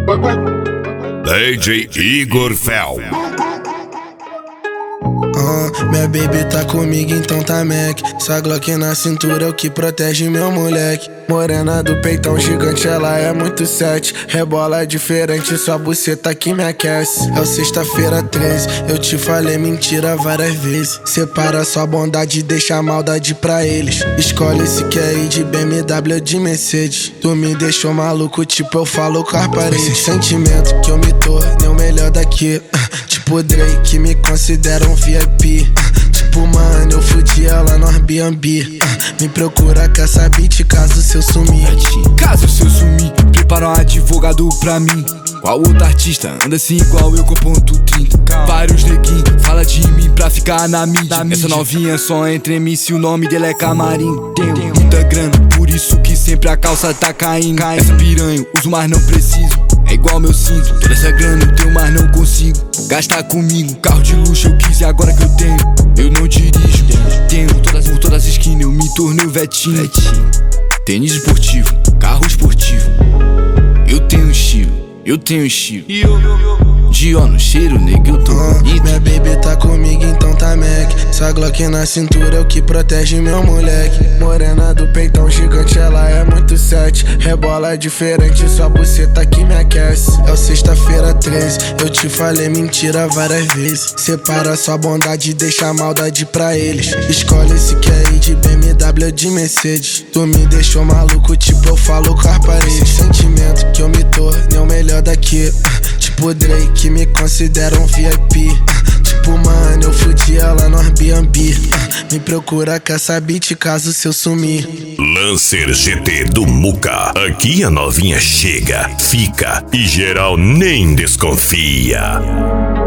DJ Igor Fel. Minha baby tá comigo, então tá Mac. Essa Glock na cintura é o que protege meu moleque. Morena do peitão gigante, ela é muito sete. Rebola diferente, sua buceta que me aquece. É o sexta-feira 13, eu te falei mentira várias vezes. Separa sua bondade e deixa a maldade pra eles. Escolhe se quer ir de BMW ou de Mercedes. Tu me deixou maluco, tipo eu falo com as paredes. Sentimento que eu me tornei o melhor daqui. Tipo Drake, que me considera um VIP. Tipo mano, eu fudi ela no Airbnb. Me procura com essa beat caso se eu sumir. Caso se eu sumir, prepara um advogado pra mim. Qual outro artista anda assim igual eu com ponto 30? Vários neguinhos fala de mim pra ficar na mídia. Essa novinha só entre mim se o nome dele é Camarim. Tenho muita grana, por isso que sempre a calça tá caindo. Essa piranha uso, mas não preciso. É igual meu cinto, toda essa grana eu tenho, mas não consigo gastar comigo. Carro de luxo eu quis e agora que eu tenho, eu não dirijo. Tenho por todas as esquinas, eu me tornei o Vetinho. Tênis esportivo, carro esportivo. Eu tenho estilo, eu tenho estilo. Dior no cheiro, nega, eu tô bonito. Minha baby tá comigo, então tá Mac. Essa Glock na cintura é o que protege meu moleque. Morena do peitão gigante, ela é muito sete. Rebola diferente, sua buceta que me aquece. É o sexta-feira 13, eu te falei mentira várias vezes. Separa sua bondade e deixa a maldade pra eles. Escolhe se quer ir de BMW ou de Mercedes. Tu me deixou maluco, tipo eu falo com as paredes. Sentimento que eu me tornei o melhor daqui. Tipo Drake, que me considera um VIP. Tipo mano, eu fudi ela no Airbnb. Me procura com essa beat caso se eu sumir. Lancer GT do Muca. Aqui a novinha chega, fica e geral nem desconfia.